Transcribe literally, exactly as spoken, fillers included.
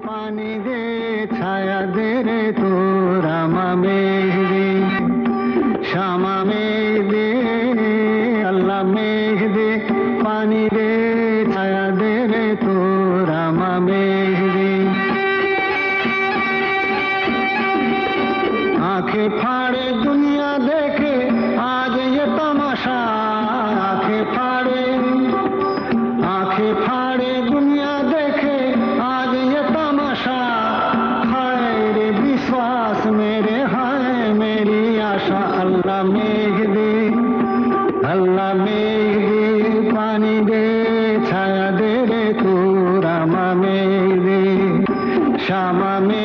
पानी दे छाया दे रे तू रामा मेघ दे श्यामा मेघ दे अल्लाह मेघ दे पानी दे छाया दे रे तू रामा मेघ दे आंखें फाड़े दुनिया देखे आज ये तमाशा आंखें फाड़े आंखें फाड़े दुनिया देखे आज ये तमाशा हाय रे विश्वास मेरे हाय मेरी आशा अल्लाह मेघ दे अल्लाह मेघ दे पानी दे छाया दे रे तू रामा मेघ दे श्यामा मेघ